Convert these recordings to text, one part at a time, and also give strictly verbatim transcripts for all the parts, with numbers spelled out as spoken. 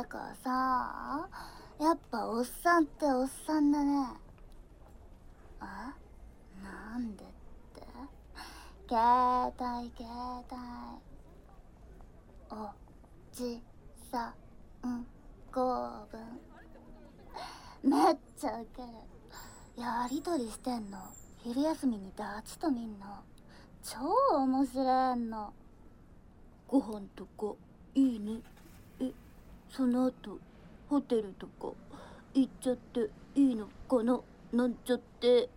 かさ、やっぱおっさんっておっさんだね。あ、なんでって。携帯携帯。おじさん構文。めっちゃウケる。やりとりしてんの。昼休みにダチと見んの。超面白いの。ご飯とかいいね。え、その後ホテルとか行っちゃっていいのかな、なんちゃって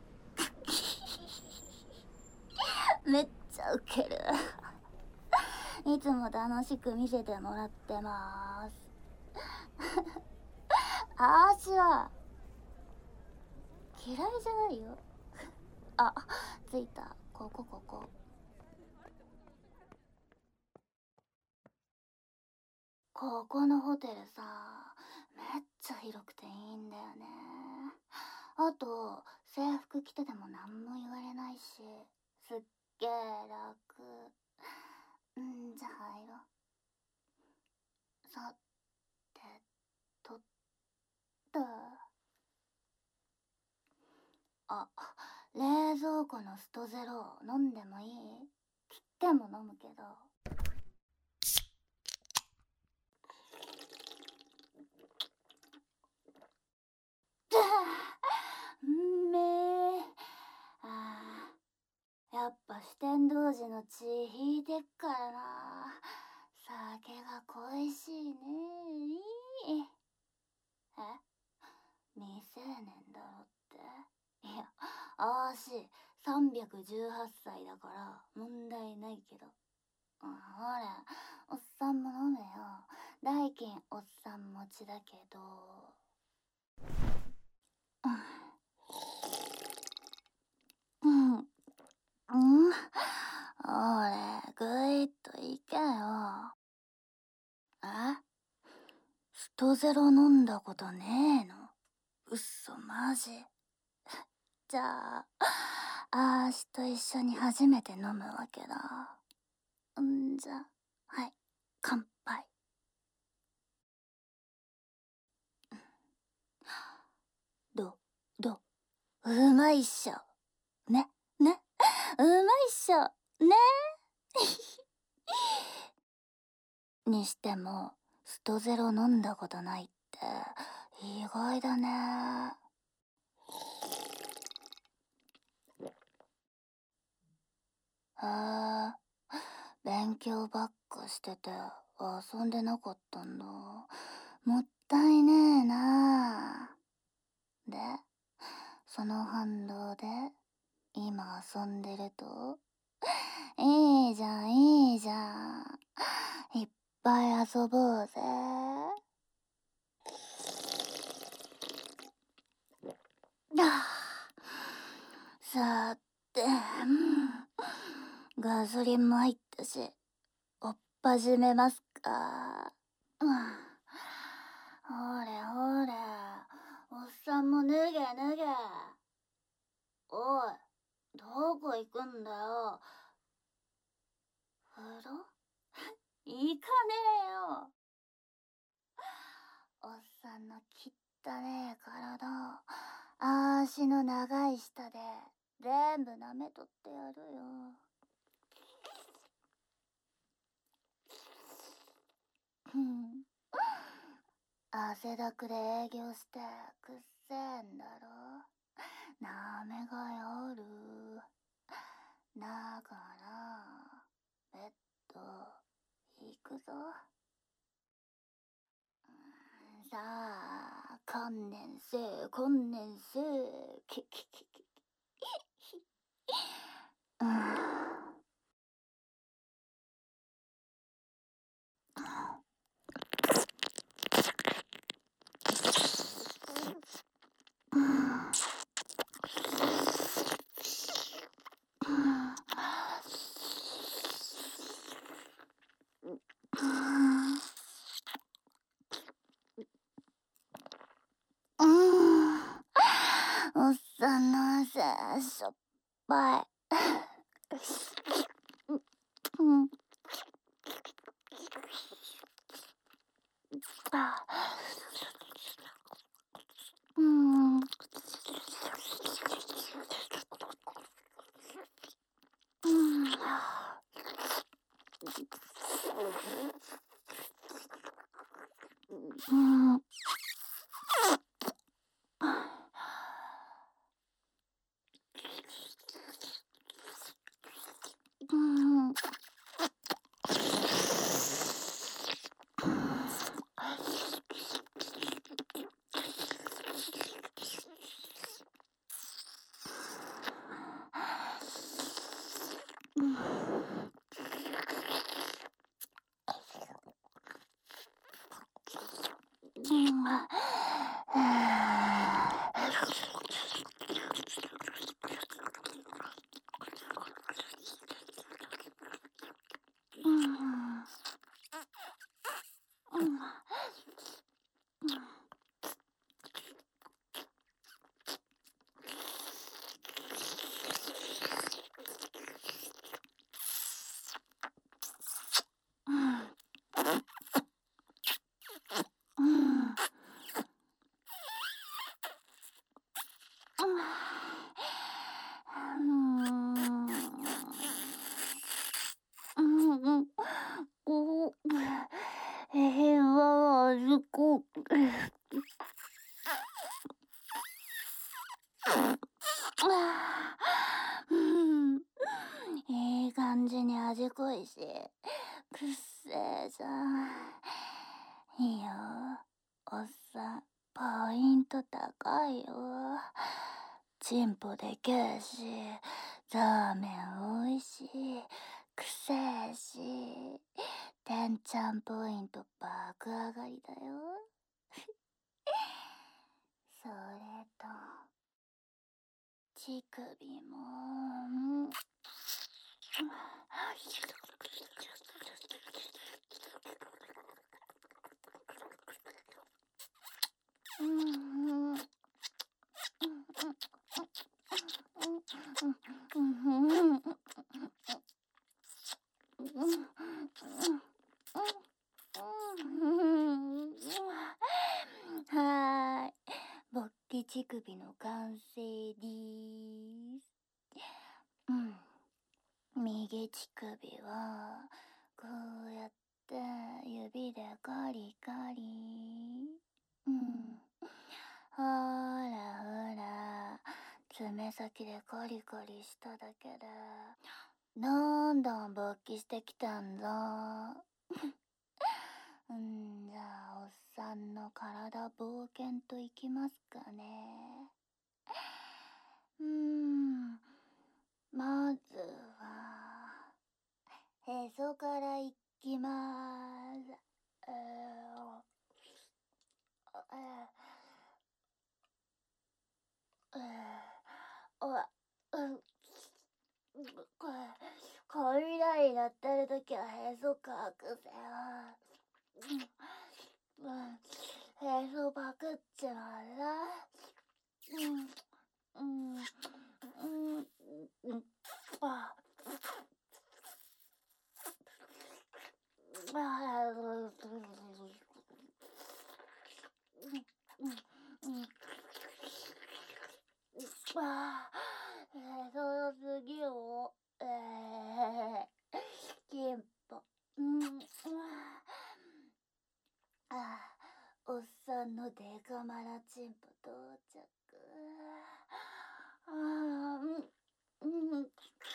めっちゃウケるいつも楽しく見せてもらってまーすあーしは嫌いじゃないよあ、着いた。ここここここのホテルさ、めっちゃ広くていいんだよね。あと制服着てても何も言われないし、すっげー楽。んじゃ入ろう。さてとったあ、冷蔵庫のストゼロ飲んでもいい？切っても飲むけど。うんめー。あー、やっぱ四天童子の血引いてっからな。酒が恋しいねー。え、未成年だろって。いや、あーしさんびゃくじゅうはっさいだから問題ないけど。ほら、おっさんも飲めよ。代金おっさん持ちだけど。うん。うん。俺、ぐいっといけよ。え？ストゼロ飲んだことねえの？うっそ、マジ？じゃあ、あーしと一緒に初めて飲むわけだ。んじゃ、はい、乾杯。ど、ど、うまいっしょ。ね、ね、うまいっしょ。ねにしても、ストゼロ飲んだことないって意外だね。へえ、勉強ばっかしてて遊んでなかったんだ。もったいねえな。で、その反動で今遊んでると、いいじゃんいいじゃん、いっぱい遊ぼうぜ。あ、さて、ガソリンも入ったし、おっ始めますか。うん、ほれほれ、おっさんも脱げ脱げ。おい、どこ行くんだよ。風呂？行かねえよ。おっさんの汚ねえ体、あーしの長い舌で全部舐めとってやるよ。うん汗だくで営業してくっせえんだろ。なめが夜だからベッド行くぞ。さあ、観念せえ観念せえ。キキキキうんうん、おっさんの汗しょっぱい。うん、あ、 うん。うん。いい感じに味濃いし、くっせえじゃん。いいよ、おっさん、ポイント高いよ。チンポでけえし、ラーメンおいしい、くせえし、てんちゃんポイント爆上がりだよ。それと、乳首も、うん。はーい、勃起乳首の完成でーす。うん、右乳首はこうやって指でガリガリ。うん、ほらほら、爪先でガリガリしただけでどんどん勃起してきたんだ。うんじゃあおっさんの体冒険といきますかね。うーんまずはへそからいきまーす。えーえーえーおうんこれ雷鳴ってるときはへそかくぜよ。うん、へそパクっちまうな。うんうんうんうんあああへその次をえーキンポうんあおっさんのデカマラチンポ到着。あーうんうん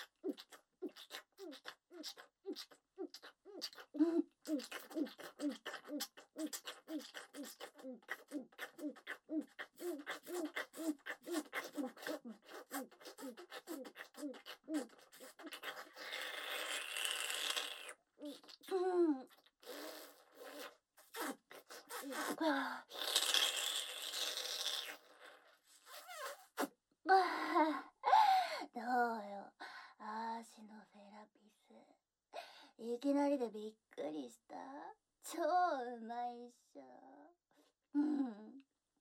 どうよ、アーシのセラピス。いきなりでびっくりした。超うまいっしょ。うん。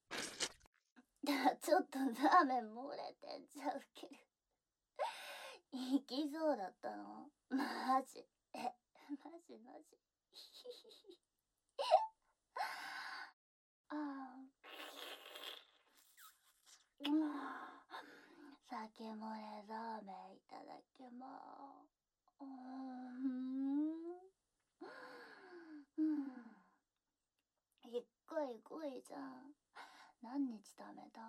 ちょっとラーメン漏れてんじゃうけど。行きそうだったの？マジ？え、マジマジ。ああ。うん。酒漏れラーメンいただきまじゃん。何日貯めた？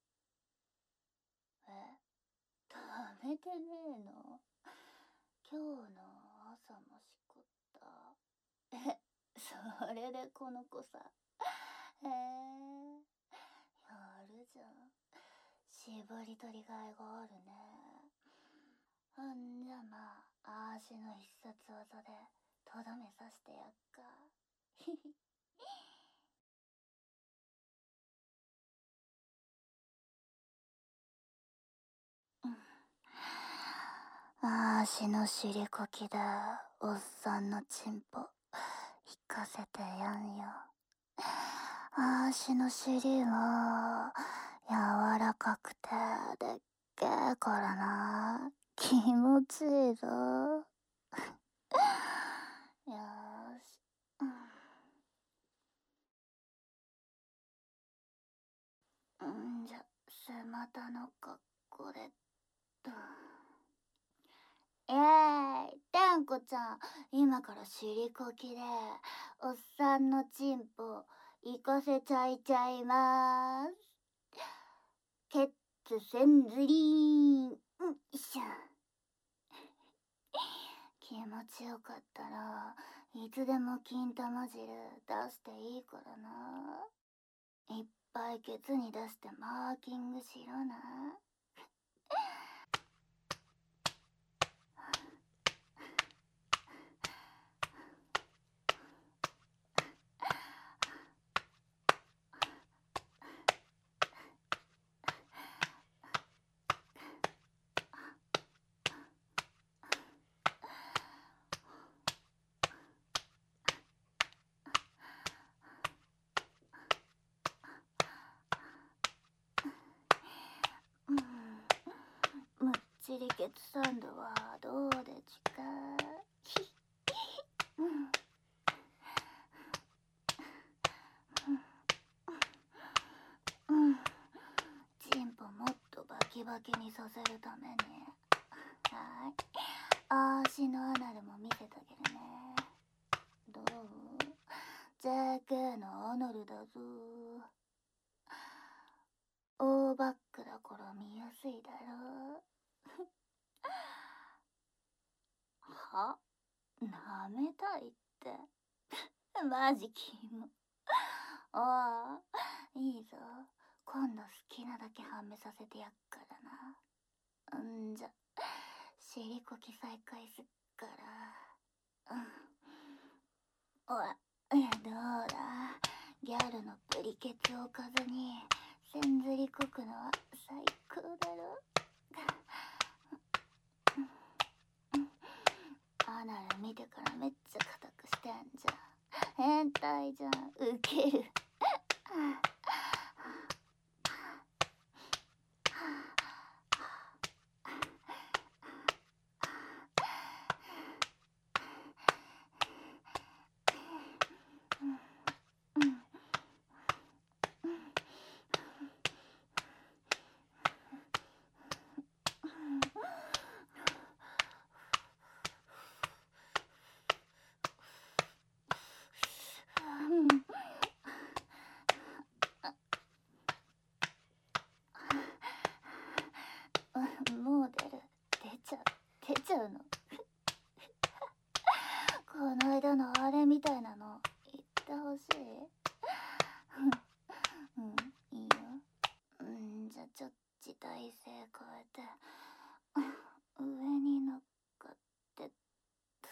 え、貯めてねえの？今日の朝もしこった。え、それでこの子さ。へえ、やるじゃん。絞り取りがいがあるね。ほんじゃまあ、あーしの必殺技でとどめさしてやっか。ひひ。あーしの尻こきでおっさんのチンポ引かせてやんよ。あーしの尻は柔らかくてでっけえからな。気持ちいいぞ。よーし。うんじゃ、背股の格好でっと。えーい、てんこちゃん、今から尻こきで、おっさんのチンポ、行かせちゃいちゃいまーす。ケッツセンズリーン。うん、いっしょ。気持ちよかったらいつでも金玉汁出していいからな。いっぱいケツに出してマーキングしろな。うん、むっちりケツサンドはどうでちか。うんうん、チンポもっとバキバキにさせるために、はい、あーしのアナルも見せてあげるね。どう？ ジェーケー のアナルだぞ。オーバックだから見やすいだろ。は？舐めたいって。マジキモ。おー、いいぞ。今度好きなだけはめさせてやっからな。んじゃ、尻こき再開すっから。うん。おい、どうだ。ギャルのプリケツを置かずに、せんずりこくのは最高だろ。アナル見てからめっちゃ硬くしてんじゃん。変態じゃん。ウケる。もう出る。出ちゃう。出ちゃうの。この間のあれみたいなの言ってほしい。うん、いいよ。うんじゃ、ちょっち体勢変えて上に乗っかってっと。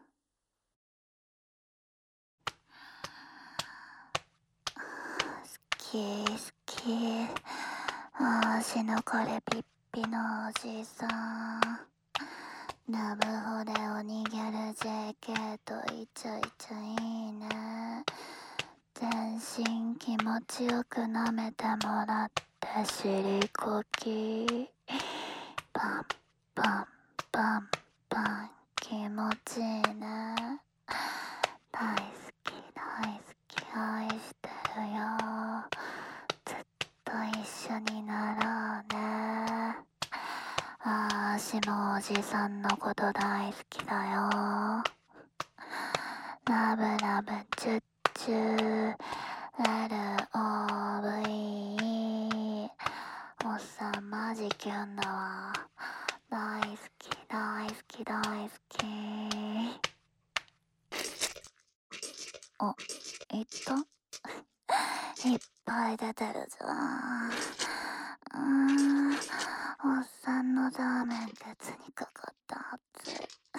好き好き。あーしのこれピッピのおじさん。ラブホで鬼ギャル ジェーケー とイチャイチャいいね。全身気持ちよく舐めてもらって尻こき。パンパンパンパン気持ちいいね。大好き大好き愛してるよ。ずっと一緒になろうね。あーしもおじさんのこと大好きだよ。ラブラブチュッチュエルオーブイイー おっさんマジキュンだわ。大好き大好き大好き。あ、いったいっぱい出てるじゃん。うーん、おっさんのザーメンケツにかかった圧。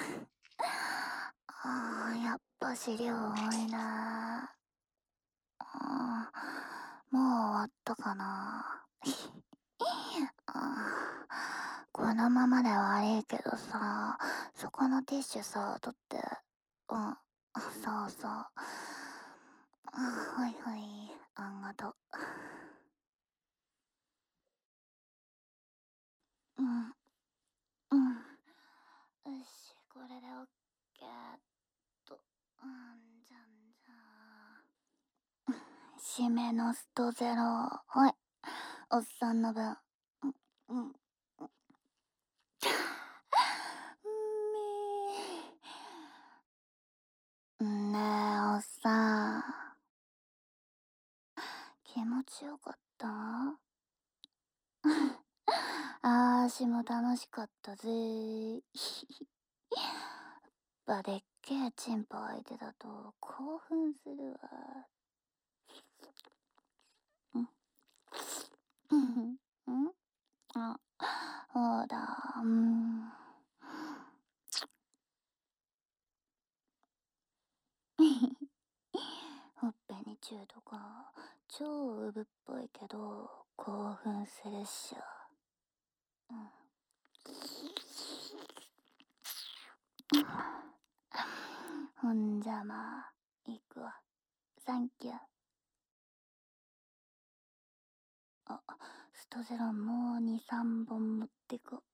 あー、やっぱ資料多いな。あー、もう終わったかな。あー、このままで悪いけどさ、そこのティッシュさ、取って。うん、そうそう。あ、はいはい、あんがと。うん、うん。よし、これでオッケーっと。うん、じゃんじゃん。締めのストゼロ。はい。おっさんの分。うん、うん。うん。ねえ、おっさん。気持ちよかった？あーしも楽しかったぜー。やっぱでっけえチンポ相手だと興奮するわ。うん。うん。うん。あ、そうだ。うん。ほっぺにチューとか超ウブっぽいけど興奮するっしょ。うん。ほんじゃまあ行くわ。サンキュー。あ、ストゼロもうに、さんぼん持ってこ。